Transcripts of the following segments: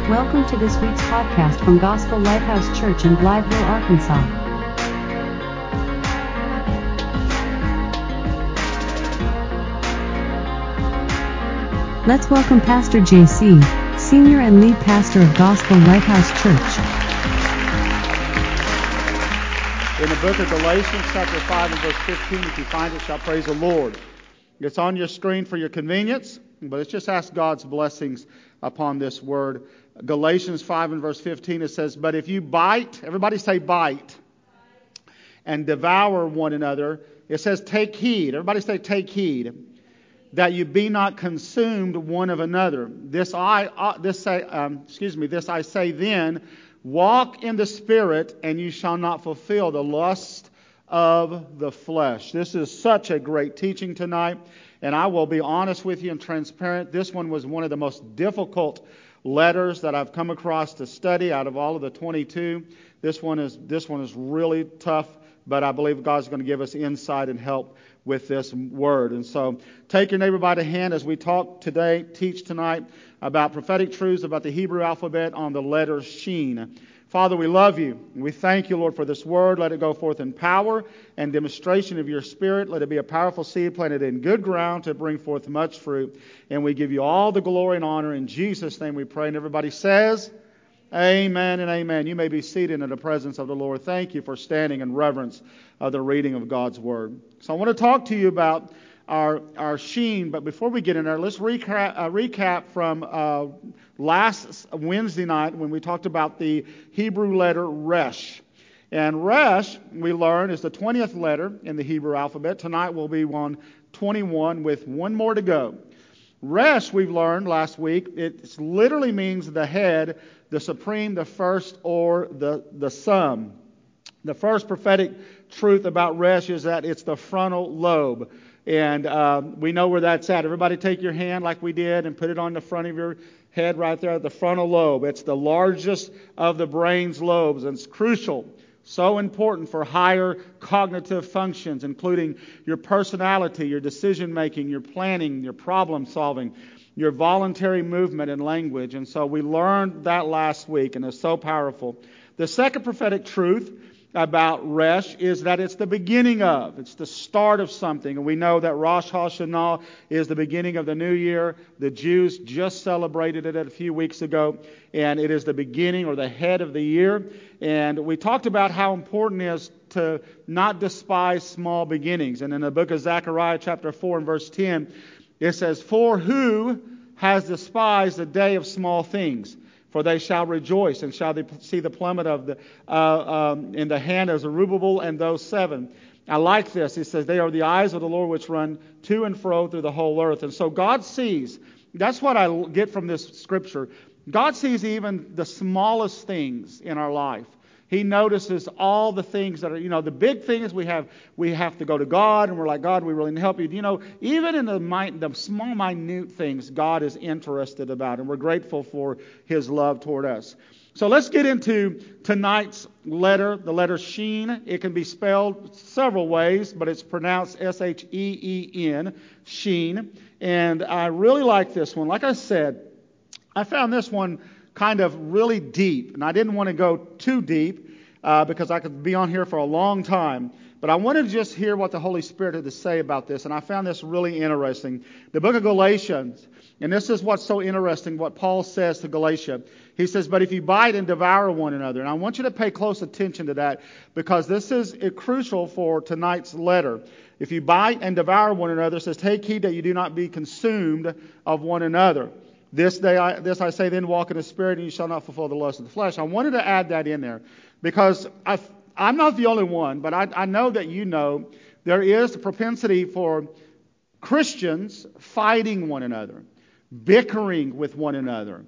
Welcome to this week's podcast from Gospel Lighthouse Church in Blytheville, Arkansas. Let's welcome Pastor J.C., Senior and Lead Pastor of Gospel Lighthouse Church. In the book of Galatians, chapter 5 and verse 15, if you find it, shall praise the Lord. It's on your screen for your convenience, but let's just ask God's blessings upon this word. Galatians 5 and verse 15, it says, but if you bite, everybody say bite, and devour one another, it says take heed. Everybody say take heed, that you be not consumed one of another. This I say then, walk in the Spirit, and you shall not fulfill the lust of the flesh. This is such a great teaching tonight, and I will be honest with you and transparent. This one was one of the most difficult letters that I've come across to study out of all of the 22. This one is really tough, but I believe God's going to give us insight and help with this word. And so take your neighbor by the hand as we teach tonight about prophetic truths about the Hebrew alphabet on the letter Sheen. Father, we love you. We thank you, Lord, for this word. Let it go forth in power and demonstration of your Spirit. Let it be a powerful seed planted in good ground to bring forth much fruit. And we give you all the glory and honor. In Jesus' name we pray. And everybody says, amen and amen. You may be seated in the presence of the Lord. Thank you for standing in reverence of the reading of God's word. So I want to talk to you about our Sheen, but before we get in there, let's recap from last Wednesday night when we talked about the Hebrew letter Resh. And Resh, we learned, is the 20th letter in the Hebrew alphabet. Tonight will be 21 with one more to go. Resh, we've learned last week, it literally means the head, the supreme, the first, or the sum. The first prophetic truth about Resh is that it's the frontal lobe. And we know where that's at. Everybody take your hand like we did and put it on the front of your head right there, the frontal lobe. It's the largest of the brain's lobes, and it's crucial, so important for higher cognitive functions, including your personality, your decision-making, your planning, your problem-solving, your voluntary movement and language. And so we learned that last week, and it's so powerful. The second prophetic truth about Resh is that it's the beginning of, it's the start of something. And we know that Rosh Hashanah is the beginning of the new year. The Jews just celebrated it a few weeks ago, and it is the beginning or the head of the year. And we talked about how important it is to not despise small beginnings. And in the book of Zechariah chapter 4 and verse 10, it says, for who has despised the day of small things? For they shall rejoice, and shall see the plummet of in the hand of Zerubbabel and those 7. I like this. He says, they are the eyes of the Lord which run to and fro through the whole earth. And so God sees, that's what I get from this scripture. God sees even the smallest things in our life. He notices all the things that are, the big things we have to go to God, and we're like, God, we really need help you. Even in the small, minute things, God is interested about, and we're grateful for His love toward us. So let's get into tonight's letter, the letter Sheen. It can be spelled several ways, but it's pronounced S-H-E-E-N, Sheen. And I really like this one. Like I said, I found this one kind of really deep, and I didn't want to go too deep because I could be on here for a long time. But I wanted to just hear what the Holy Spirit had to say about this, and I found this really interesting. The book of Galatians, and this is what's so interesting, what Paul says to Galatia. He says, but if you bite and devour one another, and I want you to pay close attention to that because this is crucial for tonight's letter. If you bite and devour one another, it says, take heed that you do not be consumed of one another. This I say then, walk in the Spirit, and you shall not fulfill the lust of the flesh. I wanted to add that in there because I'm not the only one, but I know that there is a propensity for Christians fighting one another, bickering with one another,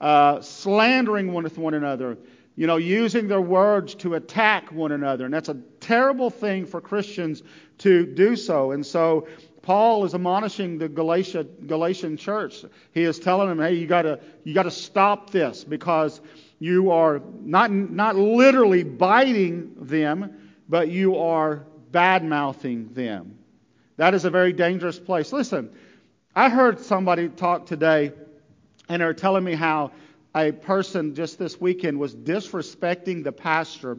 slandering with one another, using their words to attack one another. And that's a terrible thing for Christians to do so. And so Paul is admonishing the Galatian church. He is telling them, hey, you got to stop this because you are not literally biting them, but you are bad-mouthing them. That is a very dangerous place. Listen, I heard somebody talk today, and they're telling me how a person just this weekend was disrespecting the pastor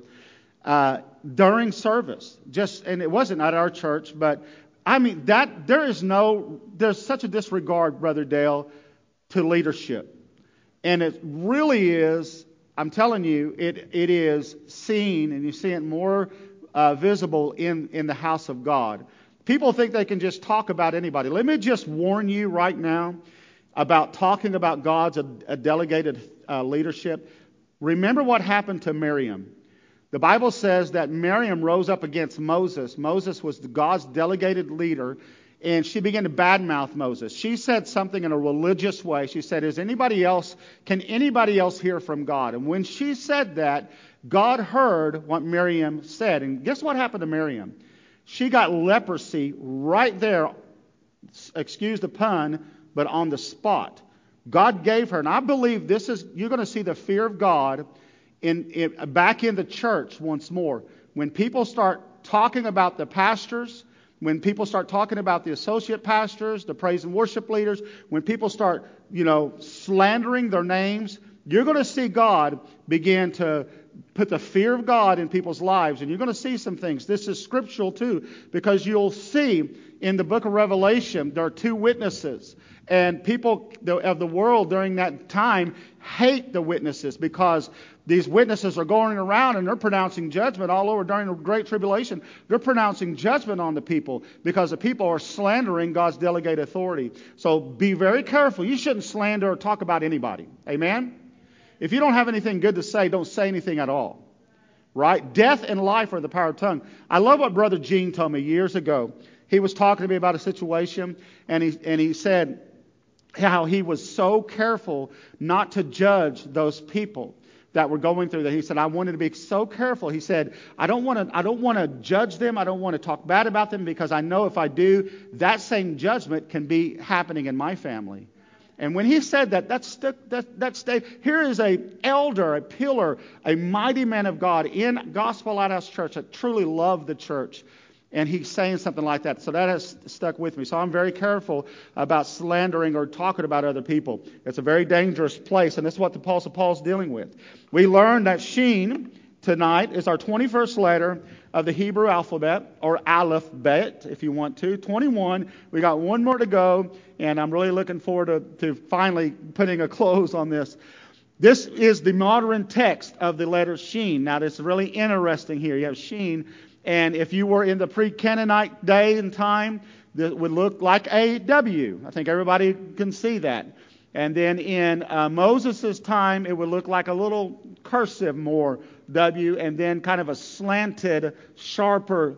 during service. And it wasn't at our church, but I mean there's such a disregard, Brother Dale, to leadership. And it really is, I'm telling you, it is seen, and you see it more visible in the house of God. People think they can just talk about anybody. Let me just warn you right now about talking about God's a delegated leadership. Remember what happened to Miriam. The Bible says that Miriam rose up against Moses. Moses was God's delegated leader, and she began to badmouth Moses. She said something in a religious way. She said, can anybody else hear from God? And when she said that, God heard what Miriam said. And guess what happened to Miriam? She got leprosy right there, excuse the pun, but on the spot. God gave her, and I believe you're going to see the fear of God back in the church once more. When people start talking about the pastors, when people start talking about the associate pastors, the praise and worship leaders, when people start, slandering their names, you're going to see God begin to put the fear of God in people's lives. And you're going to see some things. This is scriptural too, because you'll see in the book of Revelation, there are two witnesses. And people of the world during that time hate the witnesses because these witnesses are going around and they're pronouncing judgment all over during the Great Tribulation. They're pronouncing judgment on the people because the people are slandering God's delegated authority. So be very careful. You shouldn't slander or talk about anybody. Amen? If you don't have anything good to say, don't say anything at all. Right? Death and life are in the power of the tongue. I love what Brother Gene told me years ago. He was talking to me about a situation, and he said how he was so careful not to judge those people that were going through that. He said, I wanted to be so careful. He said, I don't want to judge them. I don't want to talk bad about them because I know if I do, that same judgment can be happening in my family. And when he said that stayed. Here is an elder, a pillar, a mighty man of God in Gospel Lighthouse Church that truly loved the church. And he's saying something like that. So that has stuck with me. So I'm very careful about slandering or talking about other people. It's a very dangerous place. And that's what the Apostle Paul's dealing with. We learned that Sheen tonight is our 21st letter of the Hebrew alphabet, or Aleph-Bet, if you want to. 21. We got one more to go. And I'm really looking forward to finally putting a close on this. This is the modern text of the letter Sheen. Now, this is really interesting here. You have Sheen. And if you were in the pre-Canaanite day and time, that would look like a W. I think everybody can see that. And then in Moses' time, it would look like a little cursive more W, and then kind of a slanted, sharper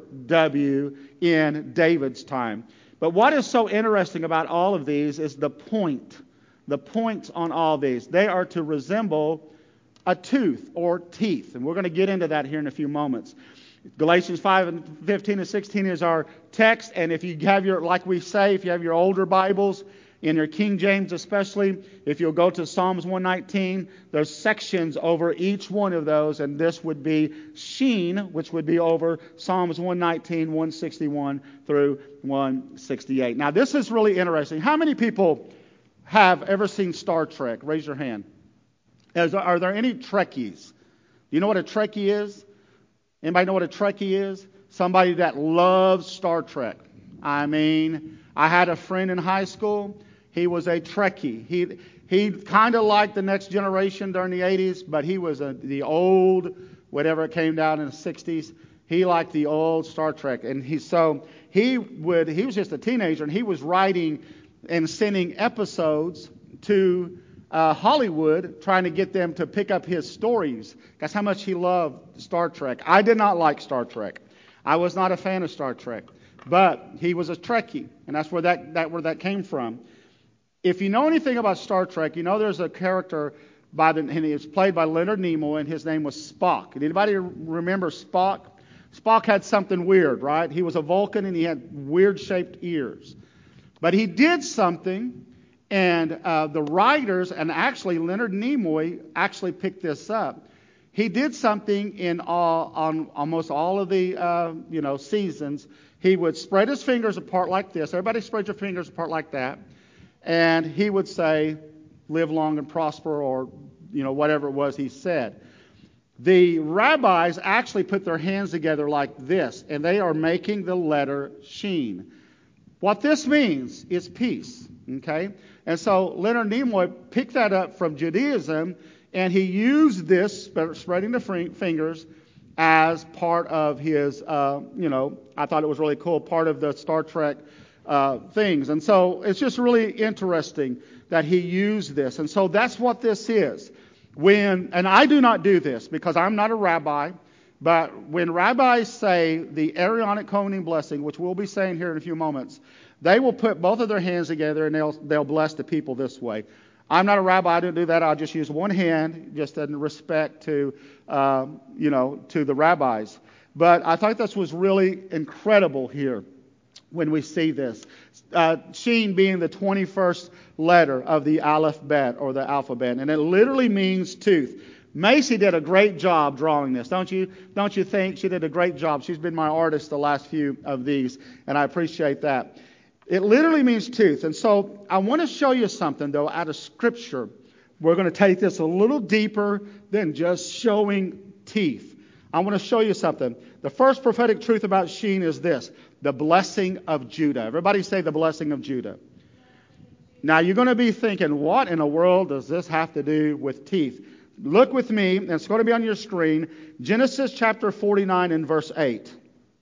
W in David's time. But what is so interesting about all of these is the point. The points on all these. They are to resemble a tooth or teeth. And we're going to get into that here in a few moments. Galatians 5 and 15 and 16 is our text. And if you have like we say, if you have your older Bibles, in your King James especially, if you'll go to Psalms 119, there's sections over each one of those. And this would be Sheen, which would be over Psalms 119, 161 through 168. Now, this is really interesting. How many people have ever seen Star Trek? Raise your hand. Are there any Trekkies? Do you know what a Trekkie is? Anybody know what a Trekkie is? Somebody that loves Star Trek. I mean, I had a friend in high school. He was a Trekkie. He kind of liked the Next Generation during the 80s, but he was the old, whatever it came down in the 60s. He liked the old Star Trek. And he was just a teenager, and he was writing and sending episodes to Hollywood, trying to get them to pick up his stories. That's how much he loved Star Trek. I did not like Star Trek. I was not a fan of Star Trek. But he was a Trekkie, and that's where that came from. If you know anything about Star Trek, you know there's a character and he was played by Leonard Nimoy, and his name was Spock. Did anybody remember Spock? Spock had something weird, right? He was a Vulcan, and he had weird-shaped ears. But he did something. And the writers, and actually Leonard Nimoy actually picked this up. He did something on almost all of the seasons. He would spread his fingers apart like this. Everybody spread your fingers apart like that. And he would say, live long and prosper, or whatever it was he said. The rabbis actually put their hands together like this, and they are making the letter Sheen. What this means is peace. Okay? And so Leonard Nimoy picked that up from Judaism, and he used this, spreading the fingers, as part of his, I thought it was really cool, part of the Star Trek things. And so it's just really interesting that he used this. And so that's what this is. And I do not do this because I'm not a rabbi, but when rabbis say the Aaronic covenant blessing, which we'll be saying here in a few moments, they will put both of their hands together and they'll bless the people this way. I'm not a rabbi. I don't do that. I'll just use one hand, just in respect to, to the rabbis. But I thought this was really incredible here when we see this. Sheen being the 21st letter of the alphabet or the alphabet, and it literally means tooth. Macy did a great job drawing this, don't you? Don't you think she did a great job? She's been my artist the last few of these, and I appreciate that. It literally means tooth. And so I want to show you something, though, out of Scripture. We're going to take this a little deeper than just showing teeth. I want to show you something. The first prophetic truth about Sheen is this: the blessing of Judah. Everybody say the blessing of Judah. Now, you're going to be thinking, what in the world does this have to do with teeth? Look with me, and it's going to be on your screen, Genesis chapter 49 and verse 8.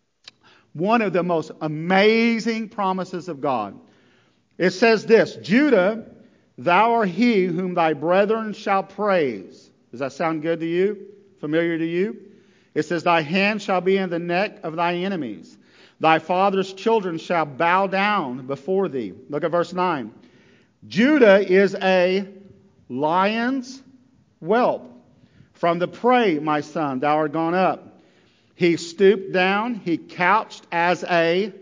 One of the most amazing promises of God. It says this: Judah, thou art he whom thy brethren shall praise. Does that sound good to you? Familiar to you? It says, thy hand shall be in the neck of thy enemies. Thy father's children shall bow down before thee. Look at verse 9. Judah is a lion's whelp. From the prey, my son, thou art gone up. He stooped down, he couched as a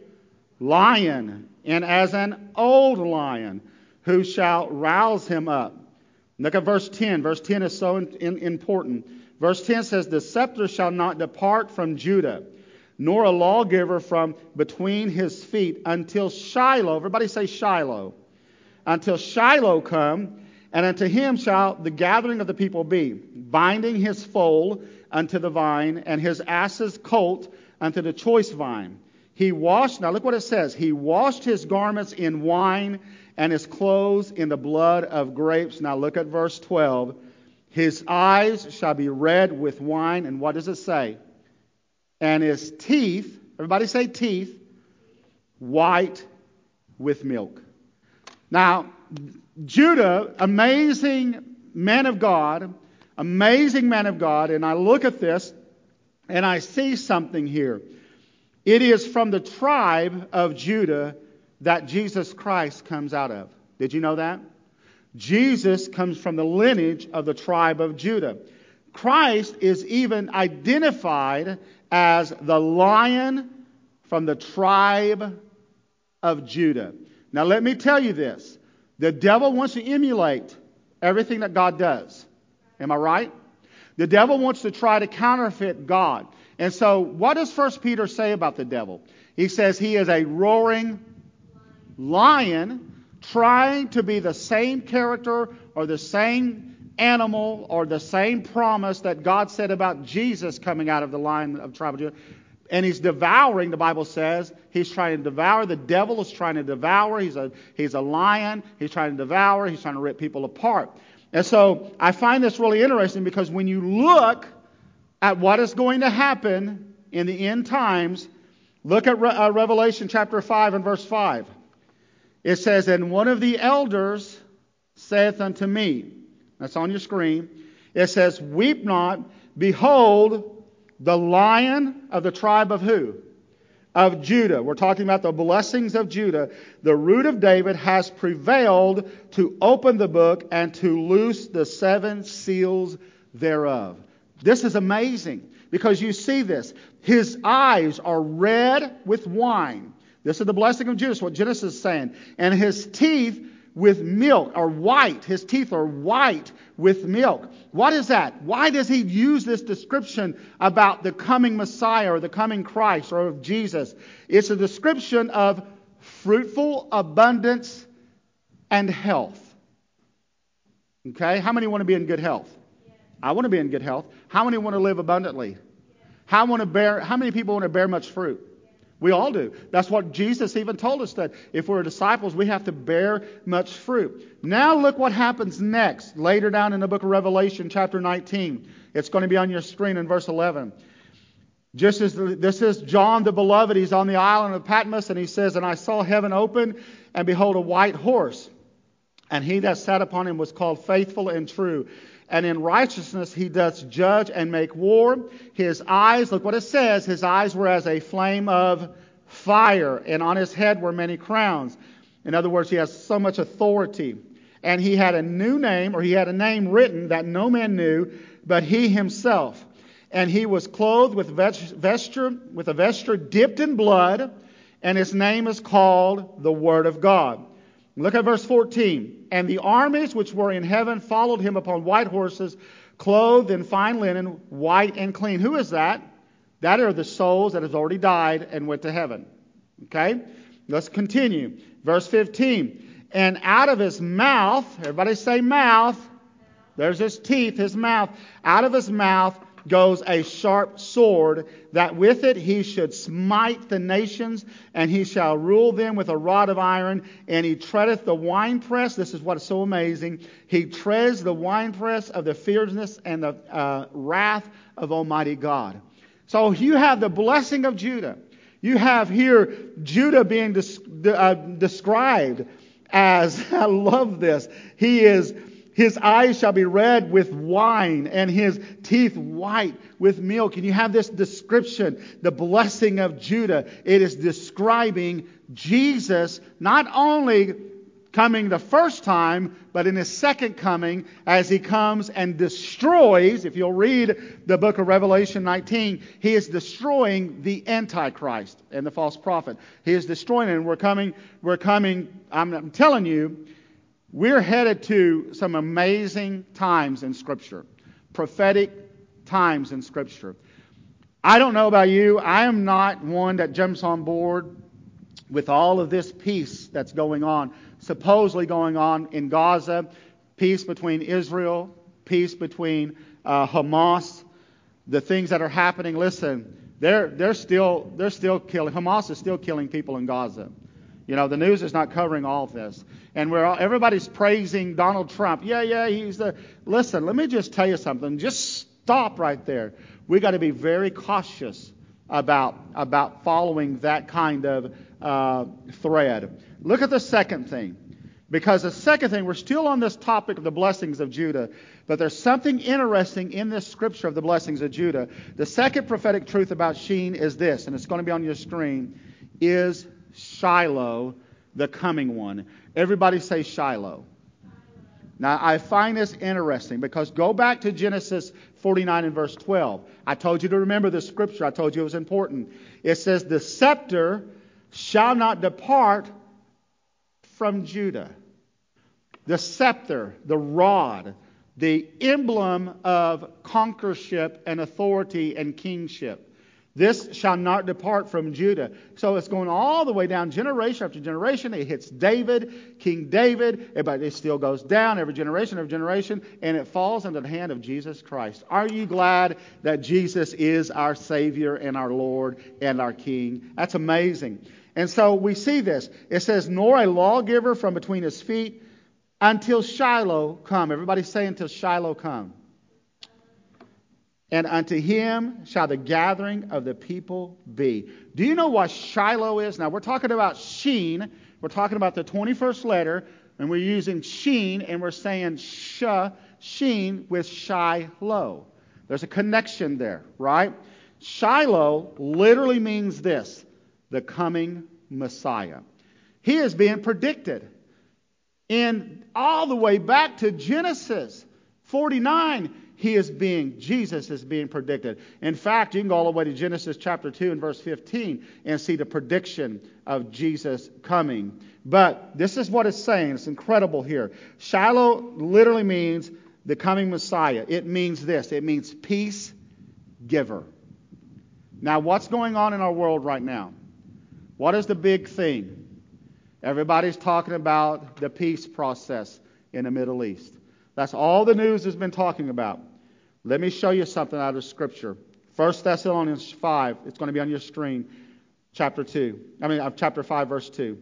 lion, and as an old lion, who shall rouse him up. Look at verse 10. Verse 10 is so important. Verse 10 says, the scepter shall not depart from Judah, nor a lawgiver from between his feet, until Shiloh. Everybody say Shiloh. Until Shiloh come, and unto him shall the gathering of the people be, binding his foal unto the vine, and his ass's colt unto the choice vine. He washed, now look what it says, he washed his garments in wine, and his clothes in the blood of grapes. Now look at verse 12. His eyes shall be red with wine, and what does it say? And his teeth, everybody say teeth, white with milk. Now, Judah, amazing man of God, and I look at this and I see something here. It is from the tribe of Judah that Jesus Christ comes out of. Did you know that? Jesus comes from the lineage of the tribe of Judah. Christ is even identified as the lion from the tribe of Judah. Now let me tell you this. The devil wants to emulate everything that God does. Am I right? The devil wants to try to counterfeit God. And so what does 1 Peter say about the devil? He says he is a roaring lion trying to be the same character or the same animal or the same promise that God said about Jesus coming out of the line of tribe of Judah. And he's devouring, the Bible says. He's trying to devour. The devil is trying to devour. He's a lion. He's trying to devour. He's trying to rip people apart. And so I find this really interesting because when you look at what is going to happen in the end times, look at Revelation chapter 5 and verse 5. It says, and one of the elders saith unto me, that's on your screen, it says, weep not, behold, the Lion of the tribe of who? Of Judah. We're talking about the blessings of Judah. The root of David has prevailed to open the book and to loose the 7 seals thereof. This is amazing because you see this. His eyes are red with wine. This is the blessing of Judah, what Genesis is saying. And his teeth with milk are white. His teeth are white with milk. What is that? Why does he use this description about the coming Messiah or the coming Christ or of Jesus? It's a description of fruitful abundance and health. Okay? How many want to be in good health? I want to be in good health. How many want to live abundantly? How many people want to bear much fruit? We all do. That's what Jesus even told us, that if we're disciples, we have to bear much fruit. Now look what happens next, later down in the book of Revelation, chapter 19. It's going to be on your screen in verse 11. Just as this is John the Beloved, he's on the island of Patmos, and he says, "And I saw heaven open, and behold, a white horse. And he that sat upon him was called Faithful and True. And in righteousness he doth judge and make war. His eyes," look what it says, "his eyes were as a flame of fire, and on his head were many crowns." In other words, he has so much authority. "And he had a new name," or he had a name written that no man knew, but he himself. "And he was clothed with a vesture dipped in blood, and his name is called the Word of God." Look at verse 14. "And the armies which were in heaven followed him upon white horses, clothed in fine linen, white and clean." Who is that? That are the souls that have already died and went to heaven. Okay? Let's continue. Verse 15. "And out of his mouth," everybody say mouth. There's his teeth, his mouth. "Out of his mouth goes a sharp sword, that with it he should smite the nations, and he shall rule them with a rod of iron, and he treadeth the winepress." This is what is so amazing. "He treads the winepress of the fierceness and the wrath of Almighty God." So you have the blessing of Judah. You have here Judah being described as, I love this, his eyes shall be red with wine, and his teeth white with milk. And you have this description, the blessing of Judah. It is describing Jesus not only coming the first time, but in his second coming, as he comes and destroys. If you'll read the book of Revelation 19, he is destroying the Antichrist and the false prophet. He is destroying it, and we're coming, I'm telling you, we're headed to some amazing times in Scripture. Prophetic times in Scripture. I don't know about you. I am not one that jumps on board with all of this peace that's going on, supposedly going on in Gaza, peace between Israel, peace between Hamas, the things that are happening. Listen, they're still killing. Hamas is still killing people in Gaza. You know, the news is not covering all of this. And everybody's praising Donald Trump. Yeah, Listen, let me just tell you something. Just stop right there. We got to be very cautious about following that kind of thread. Look at the second thing. Because the second thing, we're still on this topic of the blessings of Judah, but there's something interesting in this scripture of the blessings of Judah. The second prophetic truth about Sheen is this, and it's going to be on your screen, is Shiloh, the coming one. Everybody say Shiloh. Now, I find this interesting because go back to Genesis 49 and verse 12. I told you to remember this scripture. I told you it was important. It says, "The scepter shall not depart from Judah." The scepter, the rod, the emblem of conquerorship and authority and kingship. "This shall not depart from Judah." So it's going all the way down generation after generation. It hits David, King David, but it still goes down every generation, and it falls into the hand of Jesus Christ. Are you glad that Jesus is our Savior and our Lord and our King? That's amazing. And so we see this. It says, "Nor a lawgiver from between his feet until Shiloh come." Everybody say, until Shiloh come. "And unto him shall the gathering of the people be." Do you know what Shiloh is? Now, we're talking about Sheen. We're talking about the 21st letter. And we're using Sheen, and we're saying Sheen with Shiloh. There's a connection there, right? Shiloh literally means this: the coming Messiah. He is being predicted. And all the way back to Genesis 49, Jesus is being predicted. In fact, you can go all the way to Genesis chapter 2 and verse 15 and see the prediction of Jesus coming. But this is what it's saying. It's incredible here. Shiloh literally means the coming Messiah. It means this. It means peace giver. Now, what's going on in our world right now? What is the big thing? Everybody's talking about the peace process in the Middle East. That's all the news has been talking about. Let me show you something out of Scripture. 1 Thessalonians 5. It's going to be on your screen. Chapter 5, verse 2.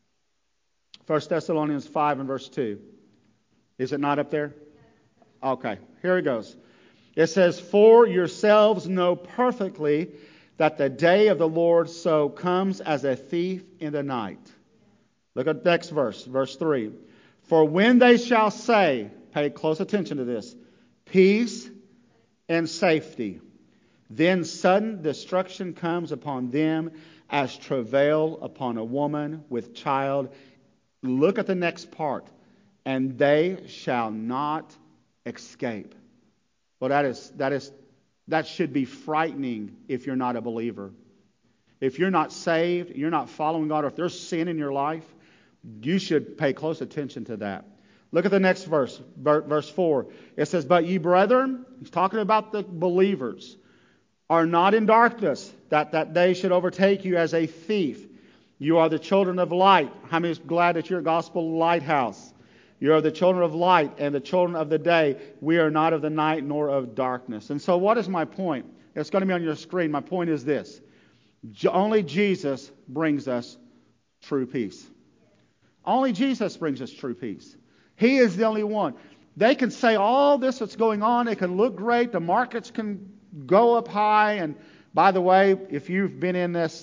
1 Thessalonians 5 and verse 2. Is it not up there? Okay, here it goes. It says, "For yourselves know perfectly that the day of the Lord so comes as a thief in the night." Look at the next verse, verse 3. "For when they shall say," pay close attention to this, "peace and safety, then sudden destruction comes upon them as travail upon a woman with child." Look at the next part. "And they shall not escape." Well, that should be frightening if you're not a believer. If you're not saved, you're not following God, or if there's sin in your life, you should pay close attention to that. Look at the next verse, verse 4. It says, "But ye brethren," he's talking about the believers, "are not in darkness, that day should overtake you as a thief. You are the children of light." How many is glad that you're a gospel lighthouse? "You are the children of light and the children of the day. We are not of the night nor of darkness." And so what is my point? It's going to be on your screen. My point is this. Only Jesus brings us true peace. Only Jesus brings us true peace. He is the only one. They can say all this that's going on. It can look great. The markets can go up high. And by the way, if you've been in this,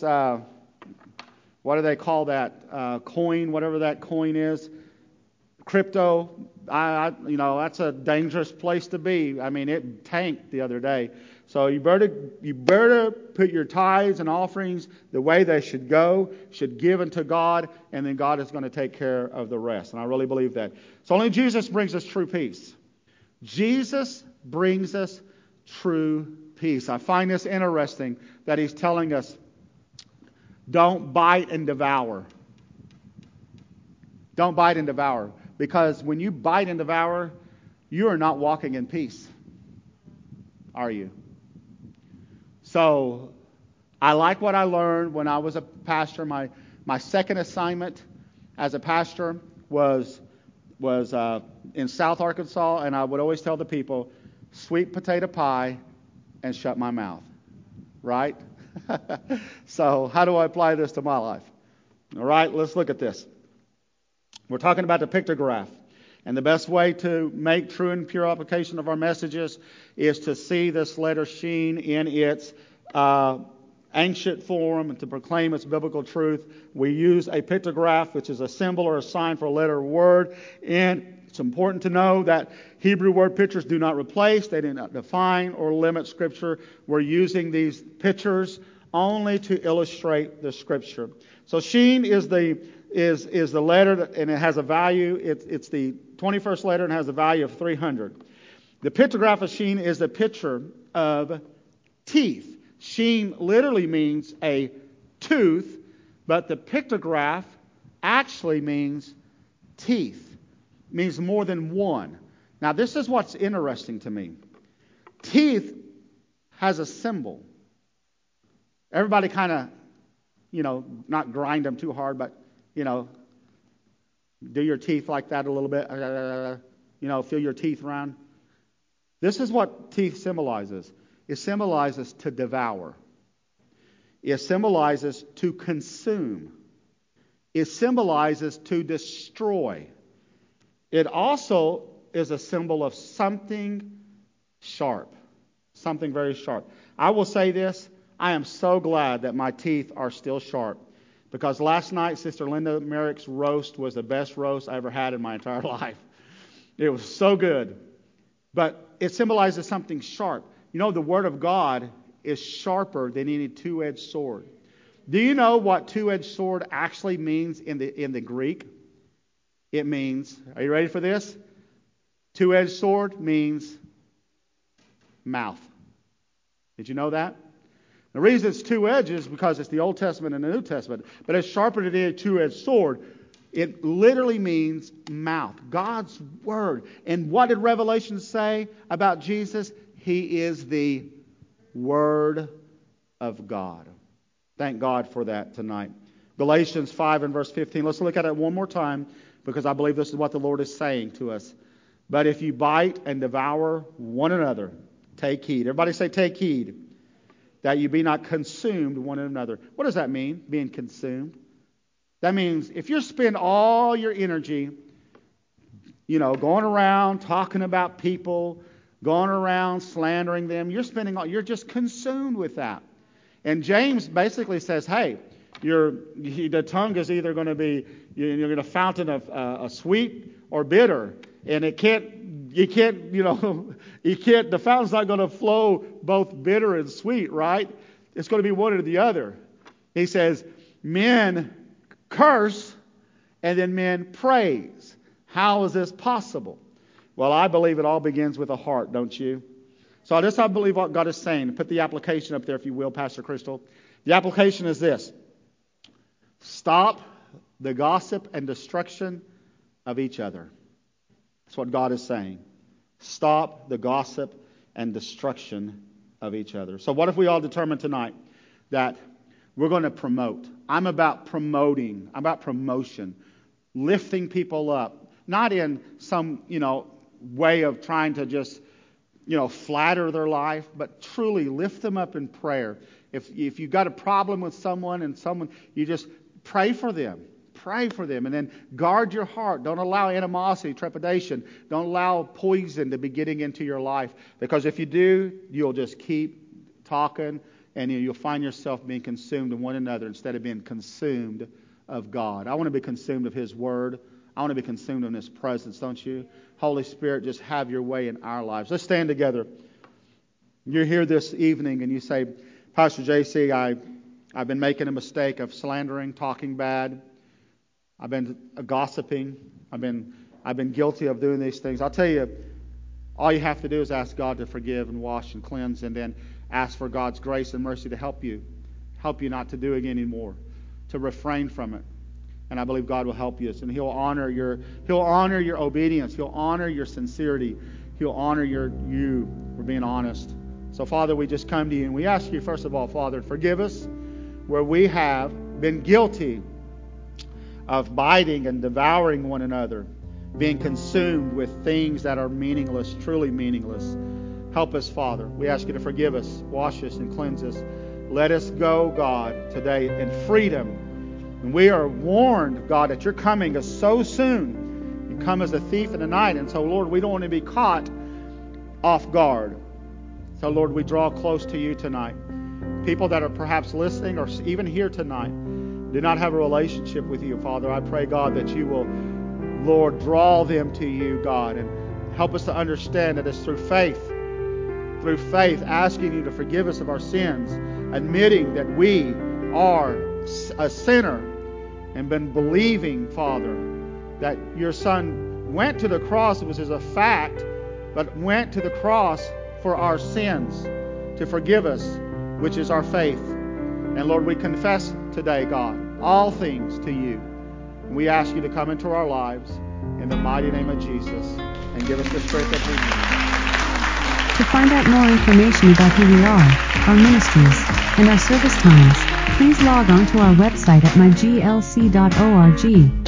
what do they call that? Coin, whatever that coin is. Crypto, that's a dangerous place to be. I mean, it tanked the other day. So you better put your tithes and offerings the way they should go, should give unto God, and then God is going to take care of the rest. And I really believe that. So only Jesus brings us true peace. Jesus brings us true peace. I find this interesting that he's telling us, don't bite and devour. Don't bite and devour. Because when you bite and devour, you are not walking in peace. Are you? So, I like what I learned when I was a pastor. My second assignment as a pastor was in South Arkansas, and I would always tell the people, sweet potato pie and shut my mouth. Right? So, how do I apply this to my life? All right, let's look at this. We're talking about the pictograph. And the best way to make true and pure application of our messages is to see this letter Sheen in its ancient form and to proclaim its biblical truth. We use a pictograph, which is a symbol or a sign for a letter or word. And it's important to know that Hebrew word pictures do not replace, they do not define or limit Scripture. We're using these pictures only to illustrate the Scripture. So Sheen is the letter, and it has a value. It's the 21st letter and has a value of 300. The pictograph of Sheen is a picture of teeth. Sheen literally means a tooth, but the pictograph actually means teeth. It means more than one. Now, this is what's interesting to me. Teeth has a symbol. Everybody kind of, not grind them too hard, but, do your teeth like that a little bit. Feel your teeth around. This is what teeth symbolizes. It symbolizes to devour. It symbolizes to consume. It symbolizes to destroy. It also is a symbol of something sharp. Something very sharp. I will say this. I am so glad that my teeth are still sharp. Because last night, Sister Linda Merrick's roast was the best roast I ever had in my entire life. It was so good. But it symbolizes something sharp. The Word of God is sharper than any two-edged sword. Do you know what two-edged sword actually means in the Greek? It means, are you ready for this? Two-edged sword means mouth. Did you know that? The reason it's two edges is because it's the Old Testament and the New Testament. But it's sharper than a two-edged sword. It literally means mouth. God's Word. And what did Revelation say about Jesus? He is the Word of God. Thank God for that tonight. Galatians 5 and verse 15. Let's look at it one more time because I believe this is what the Lord is saying to us. But if you bite and devour one another, take heed. Everybody say, take heed, that you be not consumed one another. What does that mean, being consumed? That means if you spend all your energy, going around talking about people, going around slandering them, you're just consumed with that. And James basically says, hey, the tongue is either going to be a fountain of sweet or bitter, and the fountain's not going to flow both bitter and sweet, right? It's going to be one or the other. He says, men curse and then men praise. How is this possible? Well, I believe it all begins with a heart, don't you? So I believe what God is saying. Put the application up there, if you will, Pastor Crystal. The application is this. Stop the gossip and destruction of each other. That's what God is saying. Stop the gossip and destruction of each other. So what if we all determine tonight that we're going to promote? I'm about promoting. I'm about promotion. Lifting people up. Not in some, way of trying to just, flatter their life, but truly lift them up in prayer. If you've got a problem with someone, you just pray for them. Pray for them, and then guard your heart. Don't allow animosity, trepidation. Don't allow poison to be getting into your life, because if you do, you'll just keep talking, and you'll find yourself being consumed in one another instead of being consumed of God. I want to be consumed of His Word. I want to be consumed in His presence, don't you? Holy Spirit, just have your way in our lives. Let's stand together. You're here this evening and you say, Pastor JC, I've been making a mistake of slandering, talking bad. I've been gossiping. I've been guilty of doing these things. I'll tell you, all you have to do is ask God to forgive and wash and cleanse, and then ask for God's grace and mercy to help you not to do it anymore, to refrain from it. And I believe God will help you. And He'll honor your obedience. He'll honor your sincerity. He'll honor you for being honest. So, Father, we just come to you and we ask you, first of all, Father, forgive us where we have been guilty of biting and devouring one another, being consumed with things that are meaningless, truly meaningless. Help us, Father. We ask you to forgive us, wash us, and cleanse us. Let us go, God, today in freedom. And we are warned, God, that your coming is so soon. You come as a thief in the night. And so, Lord, we don't want to be caught off guard. So, Lord, we draw close to you tonight. People that are perhaps listening or even here tonight do not have a relationship with you, Father. I pray, God, that you will, Lord, draw them to you, God, and help us to understand that it's through faith, asking you to forgive us of our sins, admitting that we are a sinner, and been believing, Father, that your Son went to the cross. It was as a fact, but went to the cross for our sins, to forgive us, which is our faith. And Lord, we confess today, God, all things to you. And we ask you to come into our lives in the mighty name of Jesus and give us the strength that we need. To find out more information about who we are, our ministries, and our service times, please log on to our website at myglc.org.